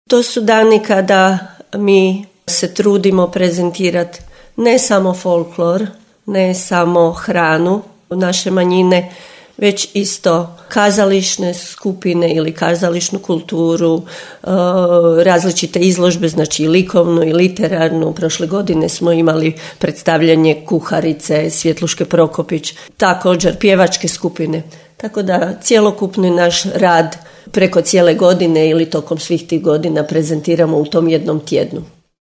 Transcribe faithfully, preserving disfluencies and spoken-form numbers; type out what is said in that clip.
To su dani kada mi se trudimo prezentirati ne samo folklor, ne samo hranu naše manjine, već isto kazališne skupine ili kazališnu kulturu, različite izložbe, znači i likovnu i literarnu. Prošle godine smo imali predstavljanje kuharice Svjetluške Prokopić, također pjevačke skupine. Tako da cjelokupni naš rad preko cijele godine ili tokom svih tih godina prezentiramo u tom jednom tjednu.